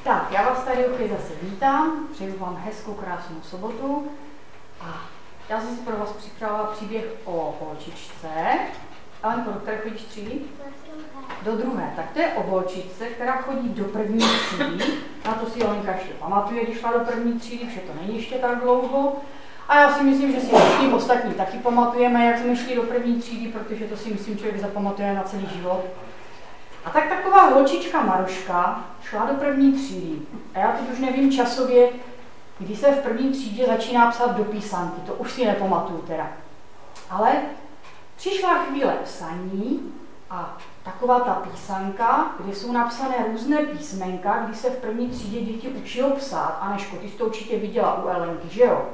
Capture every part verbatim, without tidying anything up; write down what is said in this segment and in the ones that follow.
Tak, já vás tady opět zase vítám, přeju vám hezkou, krásnou sobotu a já jsem si pro vás připravila příběh o holčičce. Alenko, do které chodíš třídy? Do druhé. Tak to je o holčičce, která chodí do první třídy. Na to si Alenka ještě pamatuje, když šla do první třídy, protože to není ještě tak dlouho. A já si myslím, že si všichni ostatní taky pamatujeme, jak jsme šli do první třídy, protože to si myslím, člověk zapamatuje na celý život. A tak taková holčička Maruška šla do první třídy. A já teď už nevím časově, kdy se v první třídě začíná psát do písanky, to už si nepamatuju teda. Ale přišla chvíle psaní a taková ta písanka, kde jsou napsané různé písmenka, kdy se v první třídě děti učilo psát. Anežko, ty jsi to určitě viděla u Elenky, že jo?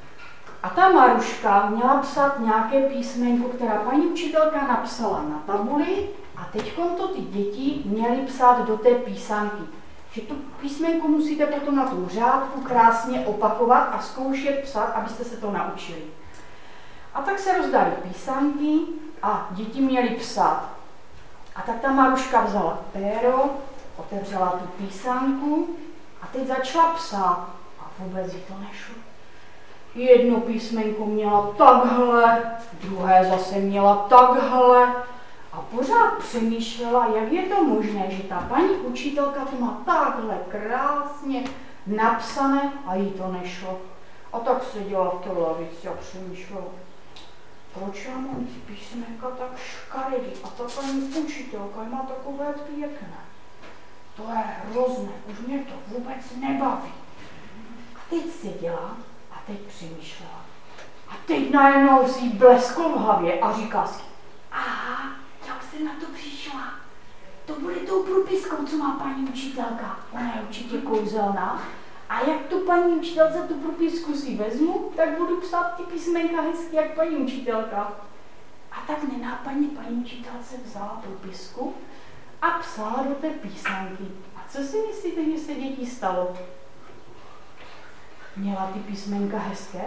A ta Maruška měla psát nějaké písmenko, která paní učitelka napsala na tabuli a teďkon to ty děti měly psát do té písanky. Že tu písmenku musíte potom na tom řádku krásně opakovat a zkoušet psát, abyste se to naučili. A tak se rozdaly písanky a děti měly psát. A tak ta Maruška vzala péro, otevřela tu písanku a teď začala psát a vůbec jí to nešlo. Jedno písmenko měla takhle, druhé zase měla takhle a pořád přemýšlela, jak je to možné, že ta paní učitelka to má takhle krásně napsané a jí to nešlo. A tak seděla v té lavici a přemýšlela, proč já mám ty písmenka tak škaredý a ta paní učitelka má takové pěkné. To je hrozné, už mě to vůbec nebaví. A teď seděla a teď přemýšlela. A teď najednou si jí blesklo v hlavě a říká si, aha, já už jsem na to přišla. To bude tou průpiskou, co má paní učitelka. Ona je určitě kouzelná. A jak tu paní učitelce tu průpisku si vezmu, tak budu psát ty písmenka hezky, jak paní učitelka. A tak nenápadně paní učitelce vzala průpisku a psala do té písanky. A co si myslíte, že se děti stalo? Měla ty písmenka hezké?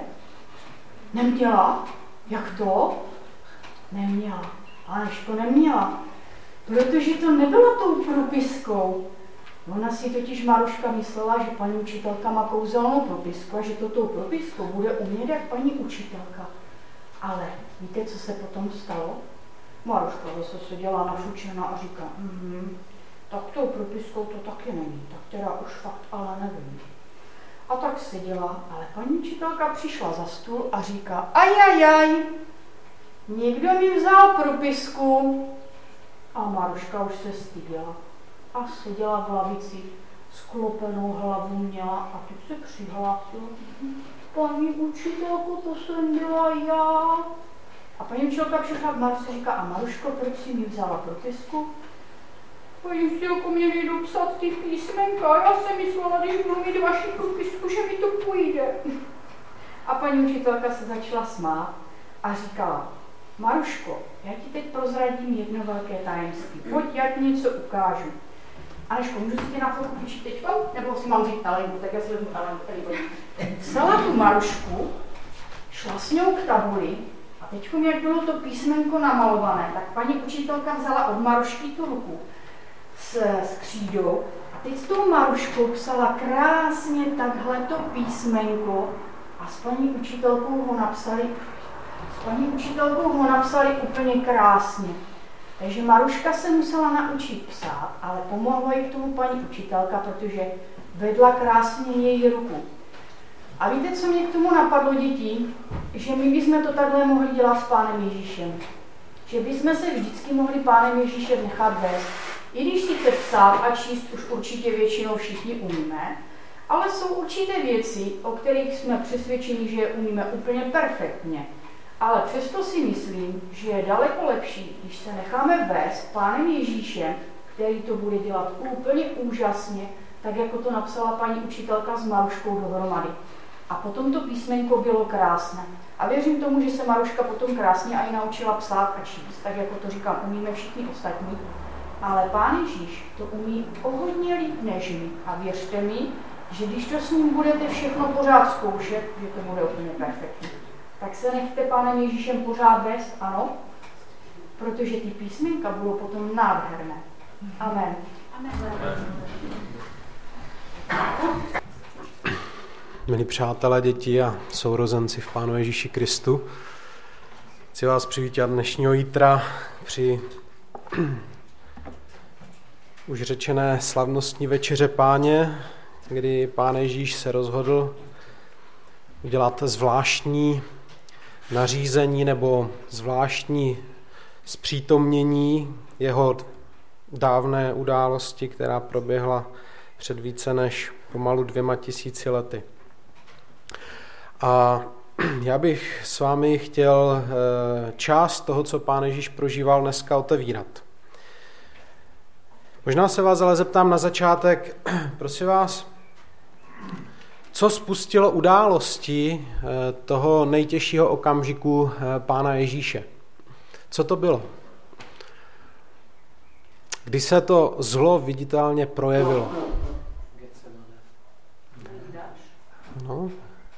Neměla? Jak to? Neměla. Anežko, neměla. Protože to nebylo tou průpiskou. Ona si totiž Maruška myslela, že paní učitelka má kouzelnou průpisku a že to tou průpiskou bude umět jak paní učitelka. Ale víte, co se potom stalo? Maruška zase seděla nafučená a říká, mhm, tak tou průpiskou to taky není, tak teda už fakt ale nevím. A tak seděla, ale paní učitelka přišla za stůl a říká, ajajaj, někdo mi vzal průpisku. A Maruška už se styděla a seděla v lavici, sklopenou hlavu měla a teď se přihlásila. Paní učitelko, to jsem byla já. A paní učitelka přišla k Marušce a říká, a Maruško, proč si mi vzala průpisku? Paní učitelko, mě nejdou psat ty písmenka, já jsem myslela, když budu mít vaši průpisku, že mi to půjde. A paní učitelka se začala smát a říkala, Maruško, já ti teď prozradím jedno velké tajemství. Pojď, já ti něco ukážu. Anežko, můžu si tě na chvilku půjčit teďko? Nebo si mám vzít Alenku? Tak já si vezmu Alenku. Vzala tu Marušku, šla s ňou k tabuli a teďko, jak bylo to písmenko namalované, tak paní učitelka vzala od Marušky tu ruku s, s křídou a teď s tou Maruškou psala krásně takhleto písmenko a s paní učitelkou ho napsali S paní učitelkou ho napsali úplně krásně. Takže Maruška se musela naučit psát, ale pomohla jí k tomu paní učitelka, protože vedla krásně její ruku. A víte, co mě k tomu napadlo, děti? Že my bychom to takhle mohli dělat s Pánem Ježíšem. Že bychom se vždycky mohli Pánem Ježíšem nechat vést. I když sice psát a číst už určitě většinou všichni umíme, ale jsou určité věci, o kterých jsme přesvědčeni, že je umíme úplně perfektně. Ale přesto si myslím, že je daleko lepší, když se necháme vést Pánem Ježíšem, který to bude dělat úplně úžasně, tak jako to napsala paní učitelka s Maruškou dohromady. A potom to písmenko bylo krásné. A věřím tomu, že se Maruška potom krásně i naučila psát a číst, tak jako to říkám, umíme všichni ostatní. Ale Pán Ježíš to umí o hodně líp než my. A věřte mi, že když to s ním budete všechno pořád zkoušet, že to bude úplně perfektní. Tak se nechte Pánem Ježíšem pořád vést, ano? Protože ty písmenka budou potom nádherné. Amen. Amen. Milí přátelé, děti a sourozenci v Pánu Ježíši Kristu, chci vás přivítat dnešního jítra při už řečené slavnostní večeře Páně, kdy Pán Ježíš se rozhodl udělat zvláštní nařízení nebo zvláštní zpřítomnění jeho dávné události, která proběhla před více než pomalu dvěma tisíci lety. A já bych s vámi chtěl část toho, co Pán Ježíš prožíval, dneska otevírat. Možná se vás ale zeptám na začátek, prosím vás, co spustilo události toho nejtěžšího okamžiku Pána Ježíše? Co to bylo? Kdy se to zlo viditelně projevilo? No.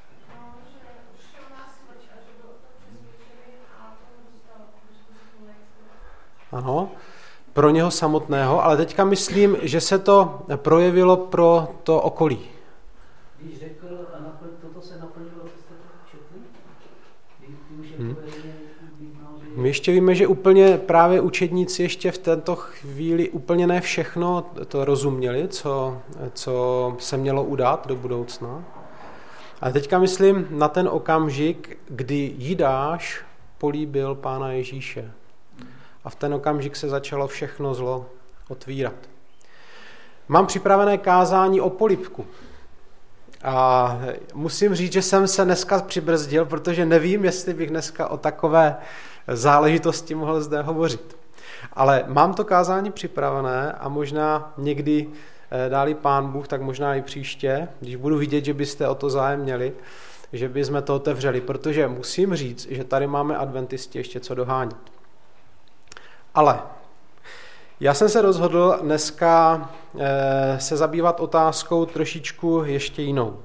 Ano, pro něho samotného, ale teďka myslím, že se to projevilo pro to okolí. Když řekl, a toto se naplnilo, co jste to četli? Hmm. My ještě víme, že úplně právě učedníci ještě v této chvíli úplně ne všechno to rozuměli, co, co se mělo udát do budoucna. Ale teďka myslím na ten okamžik, kdy Jidáš políbil Pána Ježíše. A v ten okamžik se začalo všechno zlo otvírat. Mám připravené kázání o polibku. A musím říct, že jsem se dneska přibrzdil, protože nevím, jestli bych dneska o takové záležitosti mohl zde hovořit. Ale mám to kázání připravené a možná někdy dá-li Pán Bůh, tak možná i příště, když budu vidět, že byste o to zájem měli, že bychom to otevřeli, protože musím říct, že tady máme adventisti ještě co dohánět. Ale já jsem se rozhodl dneska se zabývat otázkou trošičku ještě jinou.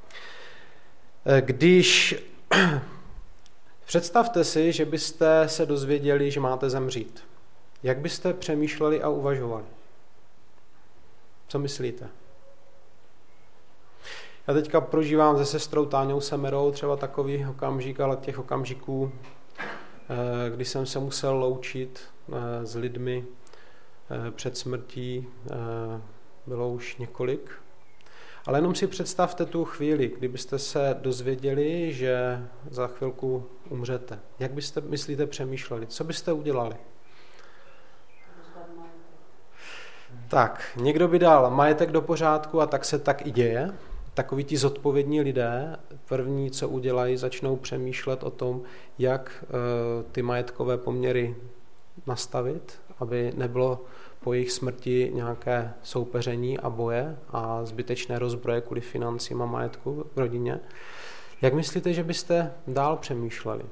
Když představte si, že byste se dozvěděli, že máte zemřít. Jak byste přemýšleli a uvažovali? Co myslíte? Já teďka prožívám se sestrou Táňou Semerou třeba takový okamžik, ale těch okamžiků, kdy jsem se musel loučit s lidmi před smrtí, bylo už několik. Ale jenom si představte tu chvíli, kdybyste se dozvěděli, že za chvilku umřete. Jak byste, myslíte, přemýšleli? Co byste udělali? Tak, někdo by dal majetek do pořádku a tak se tak i děje. Takoví ti zodpovědní lidé první, co udělají, začnou přemýšlet o tom, jak ty majetkové poměry nastavit, aby nebylo po jejich smrti nějaké soupeření a boje a zbytečné rozbroje kvůli financím a majetku v rodině. Jak myslíte, že byste dál přemýšleli?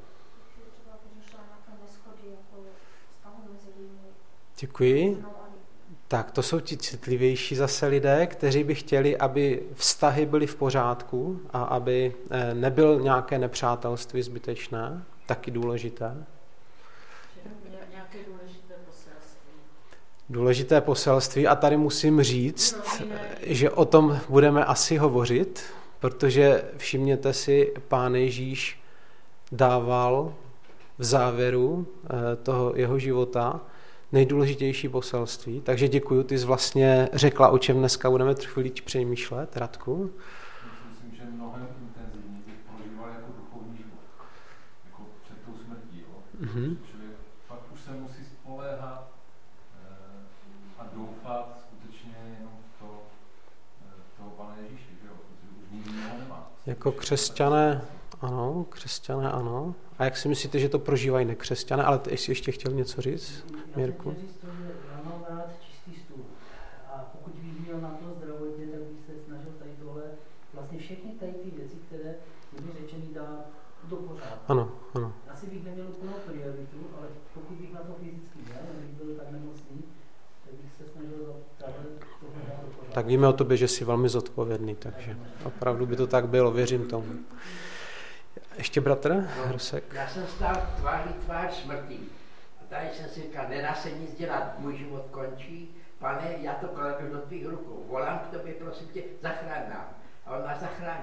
Děkuji. Tak to jsou ti citlivější zase lidé, kteří by chtěli, aby vztahy byly v pořádku a aby nebyl nějaké nepřátelství zbytečné, taky důležité. Nějaké důležité poselství. Důležité poselství a tady musím říct, že o tom budeme asi hovořit, protože všimněte si, Pán Ježíš dával v závěru toho jeho života nejdůležitější poselství. Takže děkuju, ty jsi vlastně řekla, o čem dneska budeme chvíli přemýšlet, Radku. Myslím, že mnohem intenzivněji bych prožíval jako duchovní život, jako před tou smrtí. Mm-hmm. Člověk fakt už se musí spoléhat eh, a doufat skutečně jenom v to, eh, toho Pana Ježíše, že jo? Protože už nikdy něho nemá. Jako křesťané, ano, křesťané ano. A jak si myslíte, že to prožívají nekřesťané? Ale ty jsi ještě chtěl něco říct, Mirku? Já jsem chtěl říct to, že já mám rád čistý stůl. A pokud bych měl na to zdravotně, tak bych se snažil tady tohle, vlastně všechny tady ty věci, které byly řečeny, dát do pořádku. Ano, ano. Asi bych neměl úplnou prioritu, ale pokud bych na to fyzicky měl, kdybych byl tak nemocný, tak bych se snažil tohle dát do pořádku. Tak víme o tobě, že jsi velmi zodpovědný, takže opravdu by to tak bylo, věřím tomu. Ještě bratr, Hrusek? Já jsem stál tváří tvář smrti. A tady jsem si říkal, nedá se nic dělat, můj život končí. Pane, já to kladu do tvých rukou. Volám k tobě, prosím tě, zachraň nám. A on nás zachránil.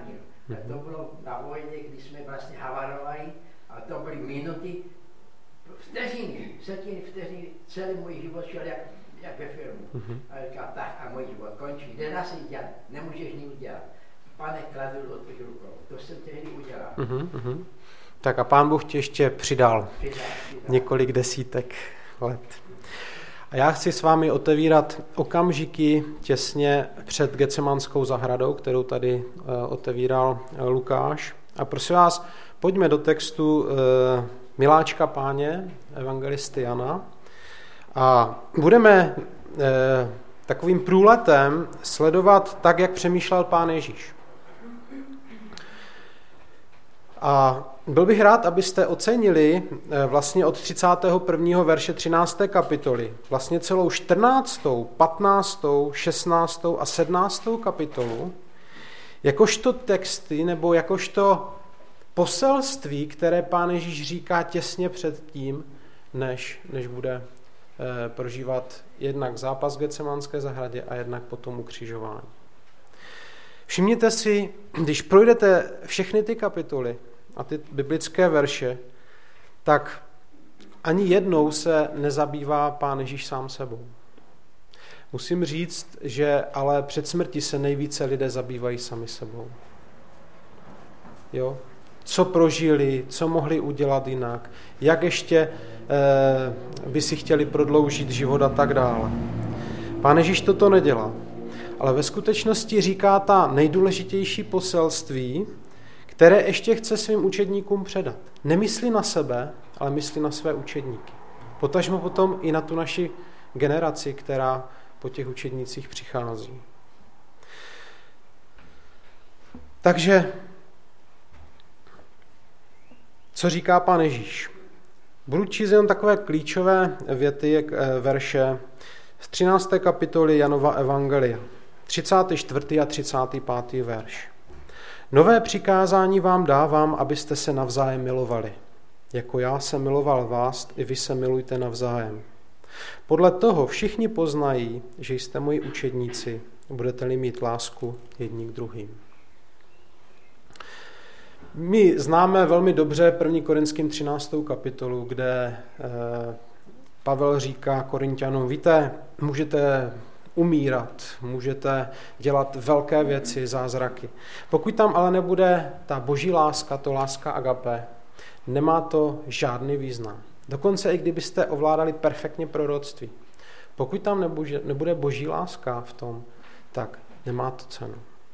To bylo na vojně, kdy jsme vlastně havarovali, a to byly minuty, vteřiny, setiny vteřiny, celý můj život šel jak, jak ve filmu. Mm-hmm. A říkal, tak a můj život končí, nedá se dělat, nemůžeš nic udělat. Pane, kladu do tvých rukou, to jsem tehdy udělal. Mm-hmm. Tak a Pán Bůh tě ještě přidal, přidal, přidal několik desítek let. A já chci s vámi otevírat okamžiky těsně před Getsemanskou zahradou, kterou tady uh, otevíral uh, Lukáš. A prosím vás, pojďme do textu uh, Miláčka Páně, evangelisty Jana. A budeme uh, takovým průletem sledovat tak, jak přemýšlel Pán Ježíš. A byl bych rád, abyste ocenili vlastně od třicátého prvního verše třinácté kapitoly, vlastně celou čtrnáctou, patnáctou, šestnáctou a sedmnáctou kapitolu, jakožto texty nebo jakožto poselství, které Pán Ježíš říká těsně před tím, než, než bude eh, prožívat jednak zápas v Getsemanské zahradě a jednak potom ukřižování. Všimněte si, když projdete všechny ty kapitoly a ty biblické verše, tak ani jednou se nezabývá Pán Ježíš sám sebou. Musím říct, že ale před smrtí se nejvíce lidé zabývají sami sebou. Jo? Co prožili, co mohli udělat jinak, jak ještě eh, by si chtěli prodloužit život a tak dále. Pán Ježíš toto nedělá. Ale ve skutečnosti říká ta nejdůležitější poselství, které ještě chce svým učedníkům předat. Nemyslí na sebe, ale myslí na své učedníky. Potažmo potom i na tu naši generaci, která po těch učednících přichází. Takže, co říká Pán Ježíš? Budu číst jen takové klíčové věty, verše z třinácté kapitoly Janova evangelia. třicátý čtvrtý a třicátý pátý verš. Nové přikázání vám dávám, abyste se navzájem milovali. Jako já jsem miloval vás, i vy se milujte navzájem. Podle toho všichni poznají, že jste moji učedníci, budete-li mít lásku jedni k druhým. My známe velmi dobře první Korinským třináctou kapitolu, kde Pavel říká Korinťanům, víte, můžete umírat, můžete dělat velké věci, zázraky. Pokud tam ale nebude ta boží láska, to láska agape, nemá to žádný význam. Dokonce i kdybyste ovládali perfektně proroctví. Pokud tam nebude, nebude boží láska v tom, tak nemá to cenu.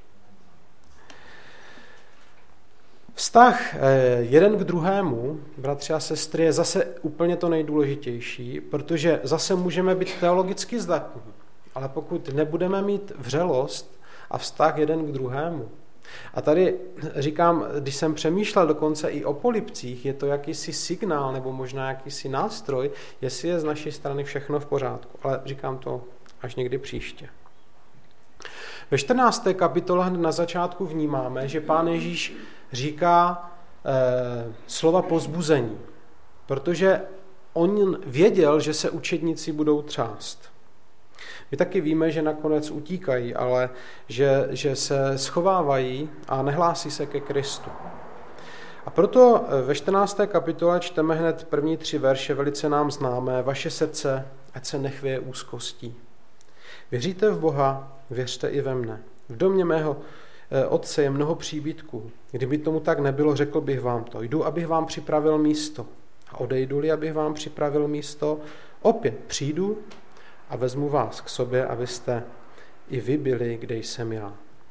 Vztah jeden k druhému, bratři a sestry, je zase úplně to nejdůležitější, protože zase můžeme být teologicky zdatní, ale pokud nebudeme mít vřelost a vztah jeden k druhému. A tady říkám, když jsem přemýšlel dokonce i o polibcích, je to jakýsi signál nebo možná jakýsi nástroj, jestli je z naší strany všechno v pořádku. Ale říkám to až někdy příště. Ve čtrnácté kapitole na začátku vnímáme, že Pán Ježíš říká eh, slova povzbuzení, protože on věděl, že se učedníci budou třást. My taky víme, že nakonec utíkají, ale že, že se schovávají a nehlásí se ke Kristu. A proto ve čtrnácté kapitole čteme hned první tři verše velice nám známé. Vaše srdce, ať se nechvěje úzkostí. Věříte v Boha, věřte i ve mne. V domě mého otce je mnoho příbytků. Kdyby tomu tak nebylo, řekl bych vám to. Jdu, abych vám připravil místo. A odejdu-li, abych vám připravil místo, opět přijdu a vezmu vás k sobě, abyste i vy byli, kde jsem já.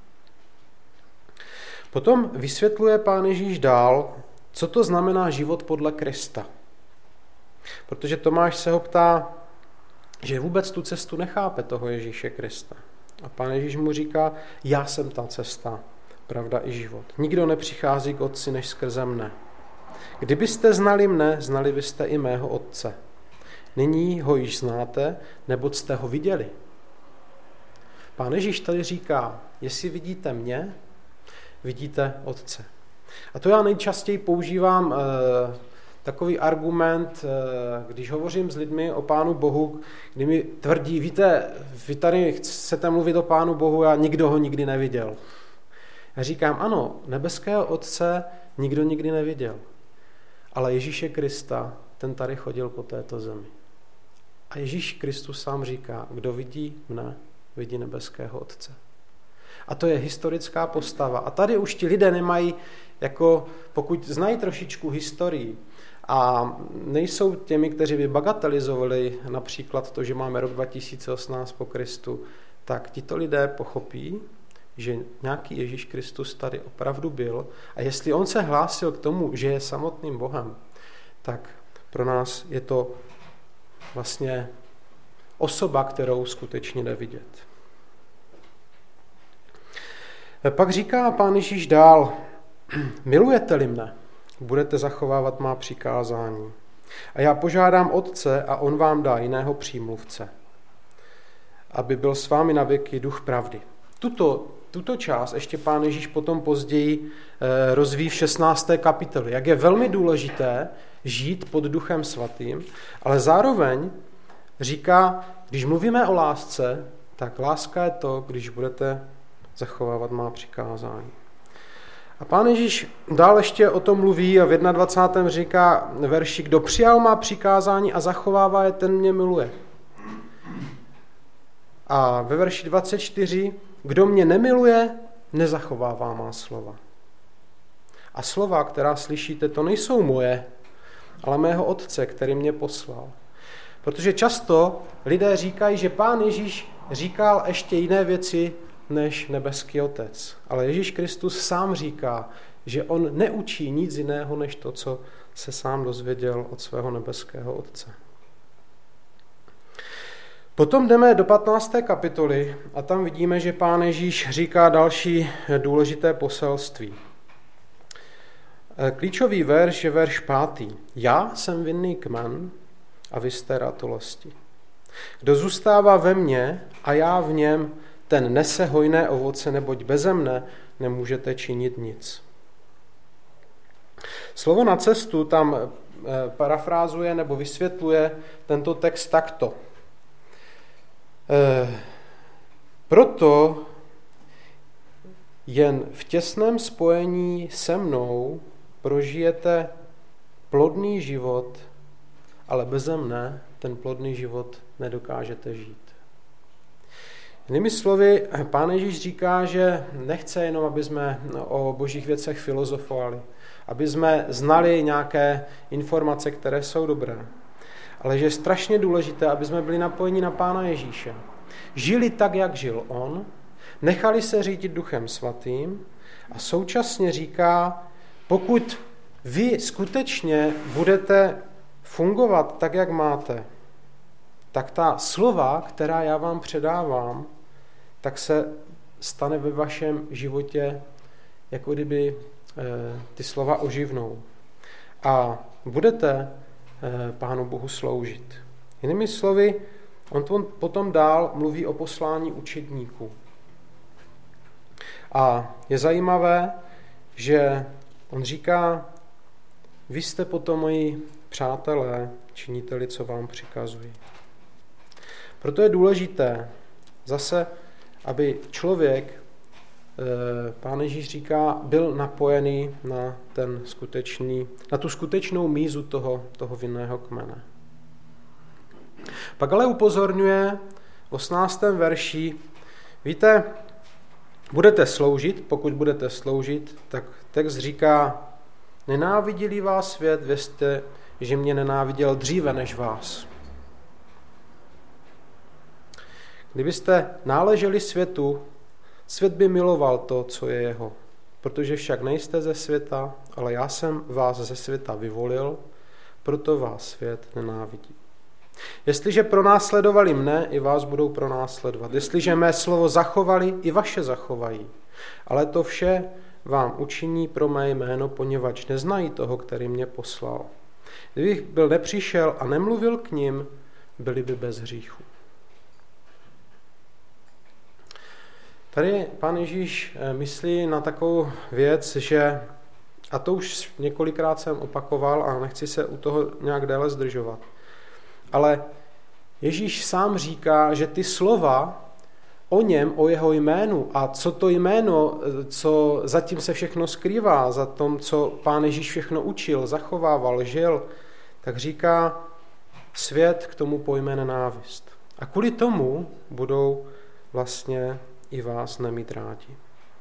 Potom vysvětluje Pán Ježíš dál, co to znamená život podle Krista. Protože Tomáš se ho ptá, že vůbec tu cestu nechápe toho Ježíše Krista. A Pán Ježíš mu říká, já jsem ta cesta, pravda i život. Nikdo nepřichází k Otci než skrze mne. Kdybyste znali mne, znali byste i mého Otce. Nyní ho již znáte, neboť jste ho viděli. Pán Ježíš tady říká, jestli vidíte mě, vidíte Otce. A to já nejčastěji používám eh, takový argument, eh, když hovořím s lidmi o Pánu Bohu, kdy mi tvrdí, víte, vy tady chcete mluvit o Pánu Bohu a nikdo ho nikdy neviděl. Já říkám, ano, nebeského Otce nikdo nikdy neviděl, ale Ježíše Krista, ten tady chodil po této zemi. A Ježíš Kristus sám říká, kdo vidí mne, vidí nebeského Otce. A to je historická postava. A tady už ti lidé nemají, jako pokud znají trošičku historii a nejsou těmi, kteří by bagatelizovali například to, že máme rok dva tisíce osmnáct po Kristu, tak tito lidé pochopí, že nějaký Ježíš Kristus tady opravdu byl a jestli on se hlásil k tomu, že je samotným Bohem, tak pro nás je to vlastně osoba, kterou skutečně jde vidět. Pak říká Pán Ježíš dál, milujete-li mne, budete zachovávat má přikázání. A já požádám Otce a on vám dá jiného přímluvce, aby byl s vámi na věky duch pravdy. Tuto, tuto část ještě Pán Ježíš potom později eh, rozvíjí v šestnácté kapitole, jak je velmi důležité žít pod Duchem Svatým, ale zároveň říká, když mluvíme o lásce, tak láska je to, když budete zachovávat má přikázání. A Pán Ježíš dál ještě o tom mluví a v dvacátém prvním říká verši, kdo přijal má přikázání a zachovává je, ten mě miluje. A ve verši dvacet čtyři, kdo mě nemiluje, nezachovává má slova. A slova, která slyšíte, to nejsou moje, ale mého Otce, který mě poslal. Protože často lidé říkají, že Pán Ježíš říkal ještě jiné věci než nebeský Otec. Ale Ježíš Kristus sám říká, že on neučí nic jiného, než to, co se sám dozvěděl od svého nebeského Otce. Potom jdeme do patnácté kapitoly a tam vidíme, že Pán Ježíš říká další důležité poselství. Klíčový verš je verš pátý. Já jsem vinný kmen a vy jste ratolosti. Kdo zůstává ve mně a já v něm, ten nese hojné ovoce, neboť beze mne nemůžete činit nic. Slovo na cestu tam parafrázuje nebo vysvětluje tento text takto. E, proto jen v těsném spojení se mnou prožijete plodný život, ale beze mne ten plodný život nedokážete žít. Jinými slovy, Pán Ježíš říká, že nechce jenom, aby jsme o božích věcech filozofovali, aby jsme znali nějaké informace, které jsou dobré, ale že je strašně důležité, aby jsme byli napojeni na Pána Ježíše. Žili tak, jak žil on, nechali se řídit Duchem Svatým a současně říká, pokud vy skutečně budete fungovat tak, jak máte, tak ta slova, která já vám předávám, tak se stane ve vašem životě, jako kdyby ty slova oživnou. A budete Pánu Bohu sloužit. Jinými slovy, on potom dál mluví o poslání učedníků. A je zajímavé, že on říká, vy jste potom moji přátelé, činíte-li, co vám přikazují. Proto je důležité zase, aby člověk, Pán Ježíš říká, byl napojený na, ten skutečný, na tu skutečnou mízu toho, toho vinného kmene. Pak ale upozorňuje v osmnáctém verši, víte, budete sloužit, pokud budete sloužit, tak text říká, nenávidí-li vás svět, vězte, že mě nenáviděl dříve než vás. Kdybyste náleželi světu, svět by miloval to, co je jeho. Protože však nejste ze světa, ale já jsem vás ze světa vyvolil, proto vás svět nenávidí. Jestliže pronásledovali mne, i vás budou pronásledovat. Jestliže mé slovo zachovali, i vaše zachovají. Ale to vše vám učiní pro mé jméno, poněvadž neznají toho, který mě poslal. Kdybych byl nepřišel a nemluvil k nim, byli by bez hříchu. Tady Pán Ježíš myslí na takovou věc, že, a to už několikrát jsem opakoval a nechci se u toho nějak déle zdržovat, ale Ježíš sám říká, že ty slova o něm, o jeho jménu a co to jméno, co zatím se všechno skrývá, za tom, co Pán Ježíš všechno učil, zachovával, žil, tak říká, svět k tomu pojme nenávist. A kvůli tomu budou vlastně i vás nemít rádi.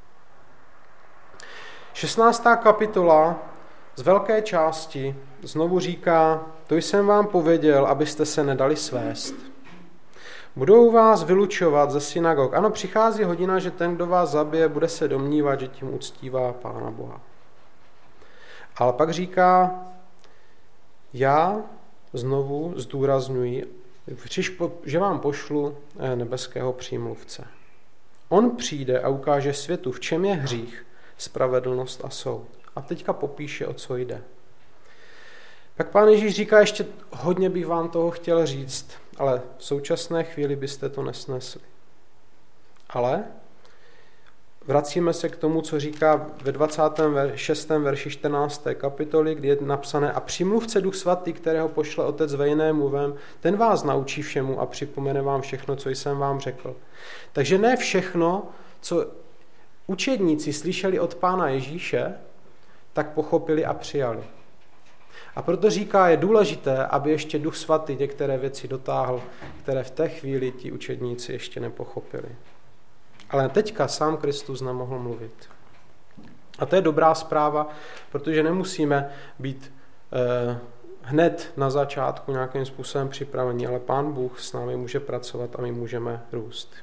šestnáctá kapitola z velké části znovu říká, to jsem vám pověděl, abyste se nedali svést. Budou vás vylučovat ze synagog. Ano, přichází hodina, že ten, kdo vás zabije, bude se domnívat, že tím uctívá Pána Boha. Ale pak říká, já znovu zdůrazňuji, že vám pošlu nebeského přímluvce. On přijde a ukáže světu, v čem je hřích, spravedlnost a soud. A teďka popíše, o co jde. Tak Pán Ježíš říká, ještě hodně bych vám toho chtěl říct, ale v současné chvíli byste to nesnesli. Ale vracíme se k tomu, co říká ve dvacátém šestém verši čtrnácté kapitoly, kdy je napsané a přímluvce Duch Svatý, kterého pošle Otec ve jiném mluvem, ten vás naučí všemu a připomene vám všechno, co jsem vám řekl. Takže ne všechno, co učedníci slyšeli od Pána Ježíše, tak pochopili a přijali. A proto říká, je důležité, aby ještě Duch Svatý některé věci dotáhl, které v té chvíli ti učedníci ještě nepochopili. Ale teďka sám Kristus nemohl mluvit. A to je dobrá zpráva, protože nemusíme být eh, hned na začátku nějakým způsobem připraveni, ale Pán Bůh s námi může pracovat a my můžeme růst.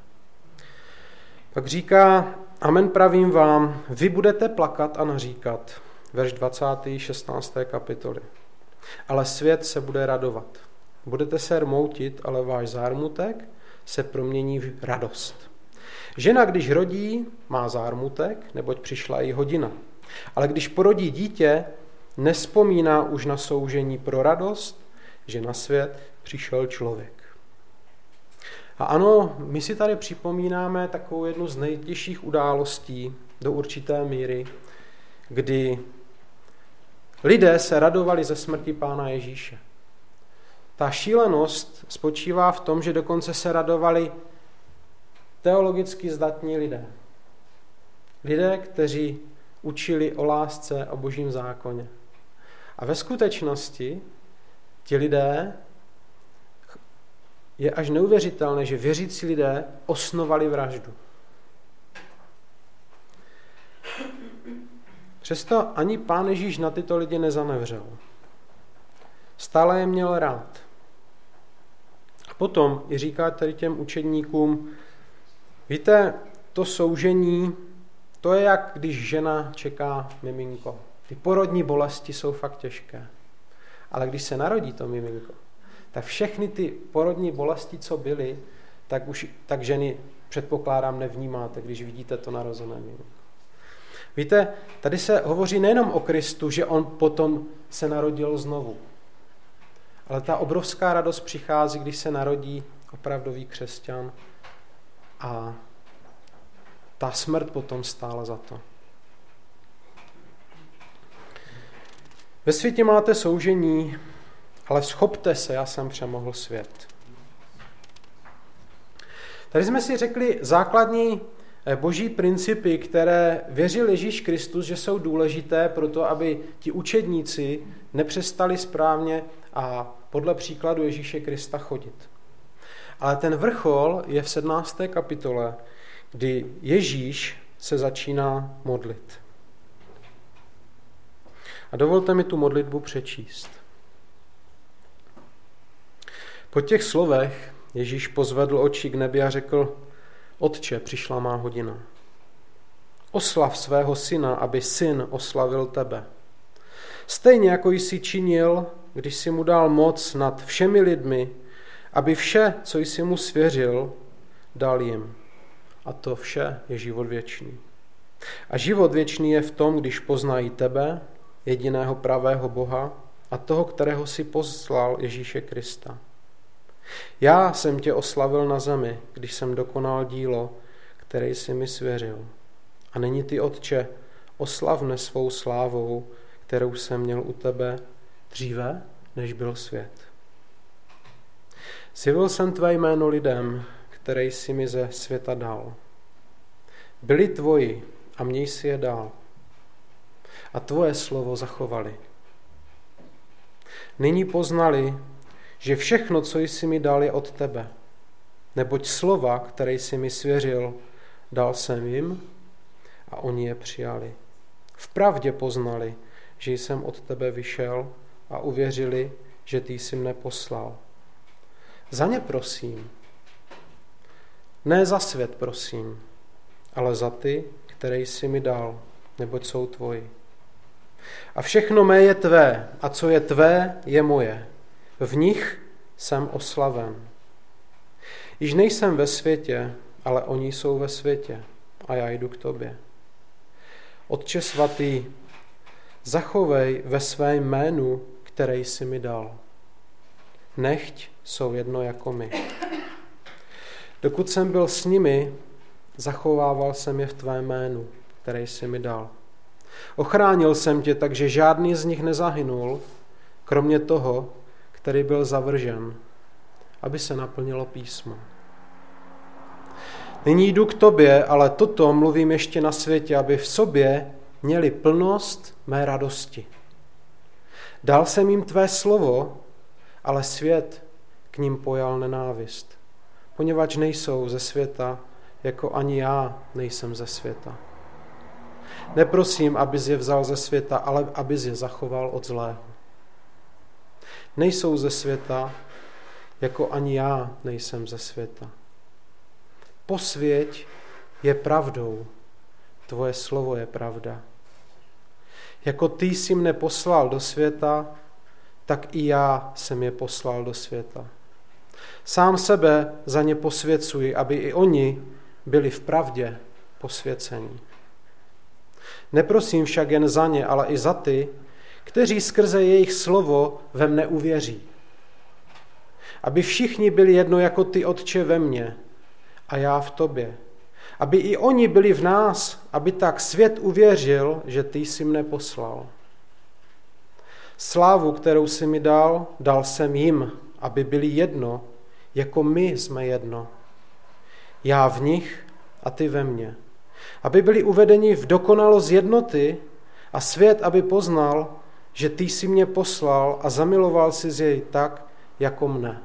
Pak říká, amen pravím vám, vy budete plakat a naříkat. Verš dvacátý šestnácté kapitoly. Ale svět se bude radovat. Budete se rmoutit, ale váš zármutek se promění v radost. Žena, když rodí, má zármutek, neboť přišla její hodina. Ale když porodí dítě, nespomíná už na soužení pro radost, že na svět přišel člověk. A ano, my si tady připomínáme takovou jednu z nejtěžších událostí do určité míry, kdy lidé se radovali ze smrti Pána Ježíše. Ta šílenost spočívá v tom, že dokonce se radovali teologicky zdatní lidé. Lidé, kteří učili o lásce, o Božím zákoně. A ve skutečnosti ti lidé, je až neuvěřitelné, že věřící lidé osnovali vraždu. Přesto ani Pán Ježíš na tyto lidi nezanevřel. Stále je měl rád. A potom i říká tady těm učedníkům, víte, to soužení, to je jak když žena čeká miminko. Ty porodní bolesti jsou fakt těžké. Ale když se narodí to miminko, tak všechny ty porodní bolesti, co byly, tak už tak ženy, předpokládám, nevnímáte, když vidíte to narozené miminko. Víte, tady se hovoří nejenom o Kristu, že on potom se narodil znovu. Ale ta obrovská radost přichází, když se narodí opravdový křesťan a ta smrt potom stála za to. Ve světě máte soužení, ale schopte se, já jsem přemohl svět. Tady jsme si řekli základní boží principy, které věřil Ježíš Kristus, že jsou důležité pro to, aby ti učedníci nepřestali správně a podle příkladu Ježíše Krista chodit. Ale ten vrchol je v sedmnácté kapitole, kdy Ježíš se začíná modlit. A dovolte mi tu modlitbu přečíst. Po těch slovech Ježíš pozvedl oči k nebi a řekl, Otče, přišla má hodina. Oslav svého syna, aby syn oslavil tebe. Stejně jako jsi činil, když jsi mu dal moc nad všemi lidmi, aby vše, co jsi mu svěřil, dal jim. A to vše je život věčný. A život věčný je v tom, když poznají tebe, jediného pravého Boha a toho, kterého si poslal Ježíše Krista. Já jsem tě oslavil na zemi, když jsem dokonal dílo, které jsi mi svěřil. A nyní ty, Otče, oslav mne svou slávou, kterou jsem měl u tebe dříve, než byl svět. Zjevil jsem tvé jméno lidem, které jsi mi ze světa dal. Byli tvoji a mě jsi je dal. A tvoje slovo zachovali. Nyní poznali, že všechno, co jsi mi dal, je od tebe. Neboť slova, které jsi mi svěřil, dal jsem jim a oni je přijali. Vpravdě poznali, že jsem od tebe vyšel a uvěřili, že ty jsi mne poslal. Za ně prosím. Ne za svět prosím, ale za ty, které jsi mi dal, neboť jsou tvoji. A všechno mé je tvé, a co je tvé, je moje. V nich jsem oslaven. Již nejsem ve světě, ale oni jsou ve světě a já jdu k tobě. Otče svatý, zachovej ve svém jménu, které jsi mi dal. Nechť jsou jedno jako my. Dokud jsem byl s nimi, zachovával jsem je v tvém jménu, které jsi mi dal. Ochránil jsem tě, takže žádný z nich nezahynul, kromě toho, který byl zavržen, aby se naplnilo písmo. Nyní jdu k tobě, ale toto mluvím ještě na světě, aby v sobě měli plnost mé radosti. Dal jsem jim tvé slovo, ale svět k ním pojal nenávist, poněvadž nejsou ze světa, jako ani já nejsem ze světa. Neprosím, abys je vzal ze světa, ale abys je zachoval od zlého. Nejsou ze světa, jako ani já nejsem ze světa. Posvěť je pravdou, tvoje slovo je pravda. Jako ty jsi mne poslal do světa, tak i já jsem je poslal do světa. Sám sebe za ně posvěcuji, aby i oni byli v pravdě posvěcení. Neprosím však jen za ně, ale i za ty, kteří skrze jejich slovo ve mne uvěří. Aby všichni byli jedno jako ty, Otče, ve mně a já v tobě. Aby i oni byli v nás, aby tak svět uvěřil, že ty jsi mne poslal. Slávu, kterou jsi mi dal, dal jsem jim, aby byli jedno, jako my jsme jedno. Já v nich a ty ve mně. Aby byli uvedeni v dokonalost jednoty a svět, aby poznal, že ty jsi mě poslal a zamiloval jsi z jej tak, jako mne.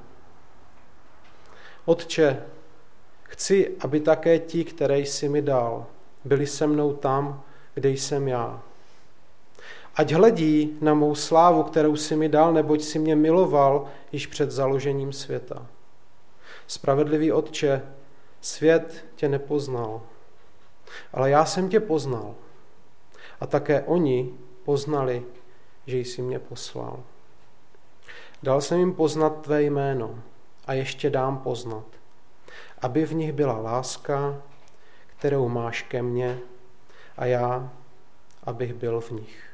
Otče, chci, aby také ti, které jsi mi dal, byli se mnou tam, kde jsem já. Ať hledí na mou slávu, kterou jsi mi dal, neboť jsi mě miloval již před založením světa. Spravedlivý Otče, svět tě nepoznal, ale já jsem tě poznal. A také oni poznali, že jsi mě poslal. Dal jsem jim poznat tvé jméno a ještě dám poznat, aby v nich byla láska, kterou máš ke mně, a já, abych byl v nich.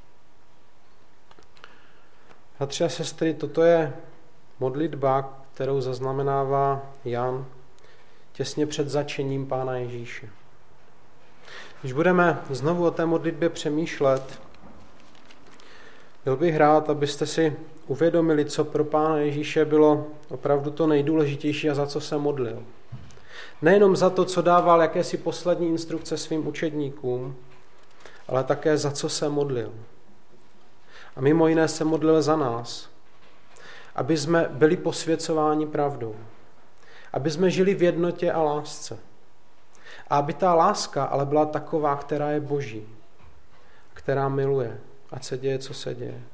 Bratři a sestry, toto je modlitba, kterou zaznamenává Jan těsně před zatčením Pána Ježíše. Když budeme znovu o té modlitbě přemýšlet, byl bych rád, abyste si uvědomili, co pro Pána Ježíše bylo opravdu to nejdůležitější a za co se modlil. Nejenom za to, co dával jakési poslední instrukce svým učedníkům, ale také za co se modlil. A mimo jiné se modlil za nás, aby jsme byli posvěcováni pravdou, aby jsme žili v jednotě a lásce. A aby ta láska ale byla taková, která je boží, která miluje, ať se děje, co se děje.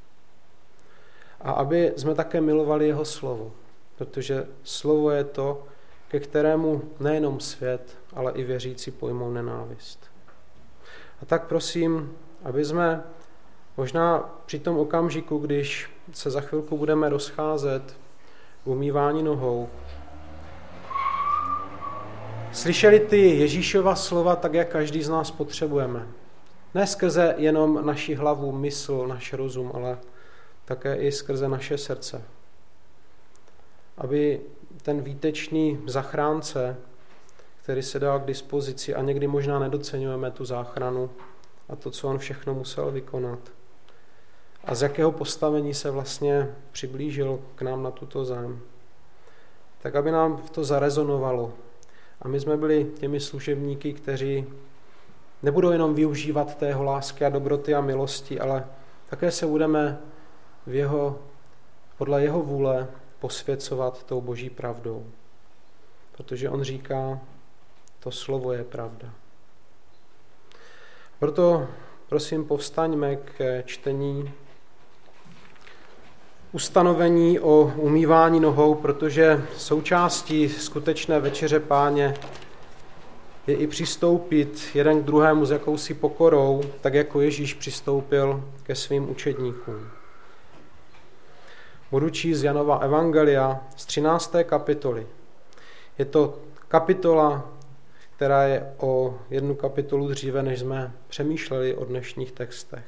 A aby jsme také milovali jeho slovo, protože slovo je to, ke kterému nejenom svět, ale i věřící pojmou nenávist. A tak prosím, aby jsme možná při tom okamžiku, když se za chvilku budeme rozcházet v umývání nohou, slyšeli ty Ježíšova slova tak, jak každý z nás potřebujeme. Ne skrze jenom naši hlavu, mysl, náš rozum, ale také i skrze naše srdce. Aby ten výtečný zachránce, který se dal k dispozici, a někdy možná nedoceňujeme tu záchranu a to, co on všechno musel vykonat, a z jakého postavení se vlastně přiblížil k nám na tuto zem, tak aby nám to zarezonovalo. A my jsme byli těmi služebníky, kteří nebudou jenom využívat tého lásky a dobroty a milosti, ale také se budeme v jeho, podle jeho vůle posvěcovat tou boží pravdou. Protože on říká, to slovo je pravda. Proto prosím povstaňme k čtení ustanovení o umývání nohou, protože součástí skutečné večeře Páně je i přistoupit jeden k druhému s jakousi pokorou, tak jako Ježíš přistoupil ke svým učedníkům. Budu číst z Janova evangelia z třinácté kapitoly. Je to kapitola, která je o jednu kapitolu dříve, než jsme přemýšleli o dnešních textech.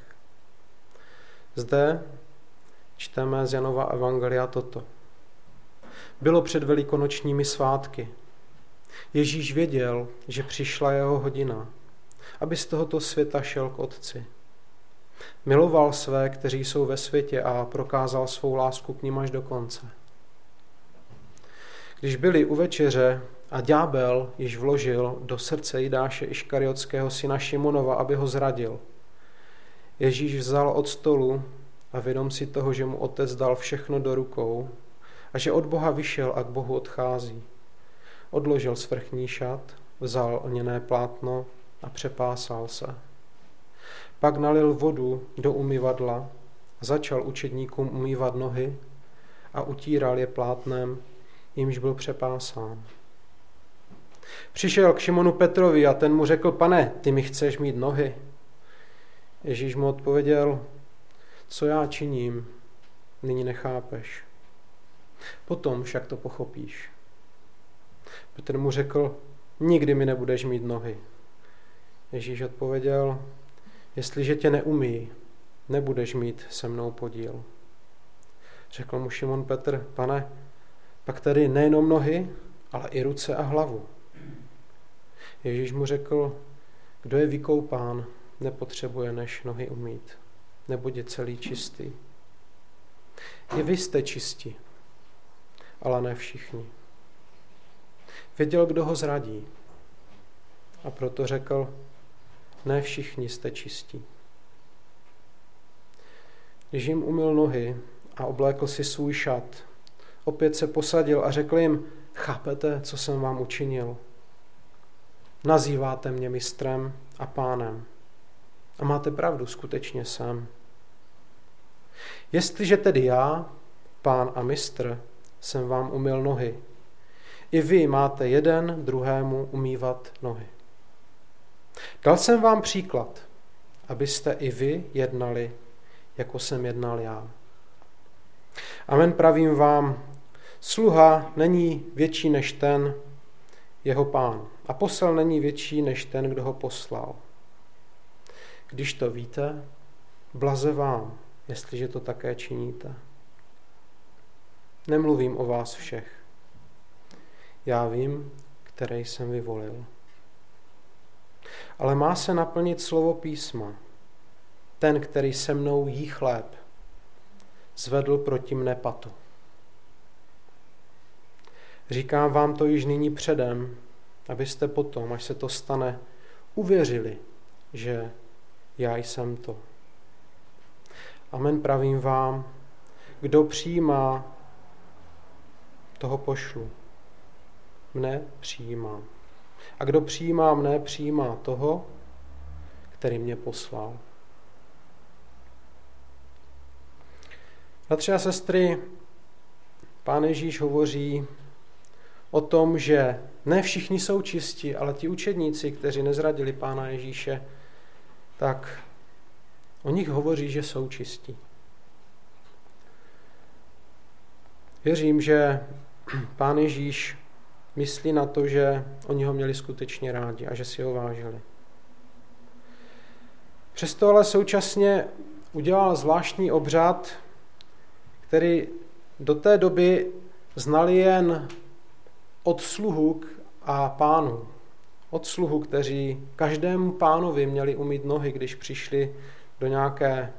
Zde čteme z Janova evangelia toto. Bylo před velikonočními svátky. Ježíš věděl, že přišla jeho hodina, aby z tohoto světa šel k Otci. Miloval své, kteří jsou ve světě, a prokázal svou lásku k nim až do konce. Když byli u večeře a ďábel již vložil do srdce Jidáše Iškariotského syna Šimonova, aby ho zradil, Ježíš vzal od stolu a vědom si toho, že mu Otec dal všechno do rukou a že od Boha vyšel a k Bohu odchází, odložil svrchní šat, vzal lněné plátno a přepásal se. Pak nalil vodu do umyvadla a začal učedníkům umývat nohy a utíral je plátnem, jimž byl přepásán. Přišel k Šimonu Petrovi a ten mu řekl: Pane, ty mi chceš mít nohy? Ježíš mu odpověděl: Co já činím, nyní nechápeš. Potom však to pochopíš. Petr mu řekl: Nikdy mi nebudeš mít nohy. Ježíš odpověděl: Jestliže tě neumí, nebudeš mít se mnou podíl. Řekl mu Šimon Petr: Pane, pak tedy nejenom nohy, ale i ruce a hlavu. Ježíš mu řekl: Kdo je vykoupán, nepotřebuje než nohy umýt, neboť je celý čistý. I vy jste čistí, ale ne všichni. Věděl, kdo ho zradí, a proto řekl: Ne všichni jste čistí. Když jim umyl nohy a oblékl si svůj šat, opět se posadil a řekl jim: Chápete, co jsem vám učinil? Nazýváte mě mistrem a pánem. A máte pravdu, skutečně jsem. Jestliže tedy já, pán a mistr, jsem vám umyl nohy, i vy máte jeden druhému umývat nohy. Dal jsem vám příklad, abyste i vy jednali, jako jsem jednal já. Amen, pravím vám, sluha není větší než ten, jeho pán, a posel není větší než ten, kdo ho poslal. Když to víte, blaze vám, jestliže to také činíte. Nemluvím o vás všech. Já vím, které jsem vyvolil. Ale má se naplnit slovo písma. Ten, který se mnou jí chléb, zvedl proti mne patu. Říkám vám to již nyní předem, abyste potom, až se to stane, uvěřili, že já jsem to. Amen, pravím vám, kdo přijímá, toho pošlu. Mne přijímá. A kdo přijímá mne, přijímá toho, který mě poslal. Bratři a sestry, Pán Ježíš hovoří o tom, že ne všichni jsou čistí, ale ti učedníci, kteří nezradili Pána Ježíše, tak o nich hovoří, že jsou čistí. Věřím, že Pán Ježíš myslí na to, že oni ho měli skutečně rádi a že si ho vážili. Přesto ale současně udělal zvláštní obřad, který do té doby znali jen od sluhu a pánů. Od sluhu, kteří každému pánovi měli umýt nohy, když přišli do nějaké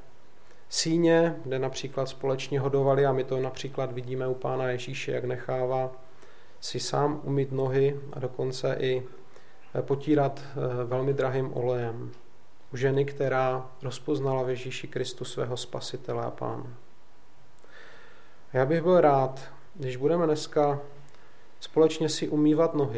síně, kde například společně hodovali, a my to například vidíme u Pána Ježíše, jak nechává si sám umýt nohy a dokonce i potírat velmi drahým olejem u ženy, která rozpoznala v Ježíši Kristu svého spasitele a pána. Já bych byl rád, když budeme dneska společně si umývat nohy,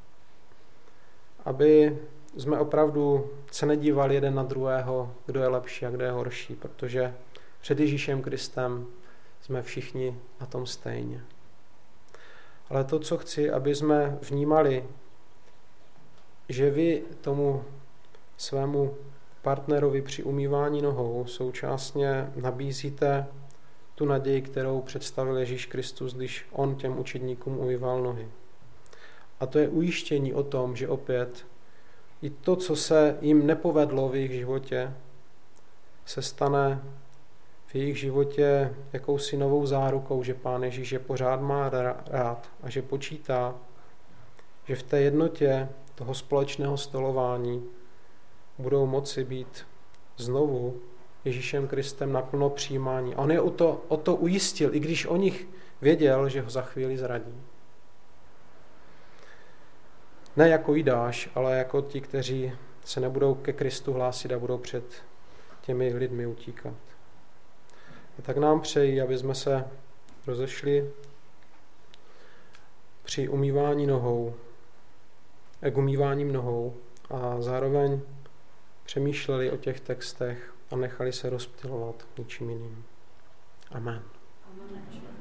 aby jsme opravdu se nedívali jeden na druhého, kdo je lepší a kdo je horší, protože před Ježíšem Kristem jsme všichni na tom stejně. Ale to, co chci, aby jsme vnímali, že vy tomu svému partnerovi při umývání nohou současně nabízíte tu naději, kterou představil Ježíš Kristus, když on těm učedníkům umýval nohy. A to je ujištění o tom, že opět i to, co se jim nepovedlo v jejich životě, se stane v jejich životě jakousi novou zárukou, že Pán Ježíš je pořád má rád a že počítá, že v té jednotě toho společného stolování budou moci být znovu Ježíšem Kristem naplno přijímání. A on je o to, o to ujistil, i když o nich věděl, že ho za chvíli zradí. Ne jako Jidáš, ale jako ti, kteří se nebudou ke Kristu hlásit a budou před těmi lidmi utíkat. A tak nám přeji, aby jsme se rozešli při umývání nohou, k umýváním nohou a zároveň přemýšleli o těch textech a nechali se rozptylovat ničím jiným. Amen. Amen.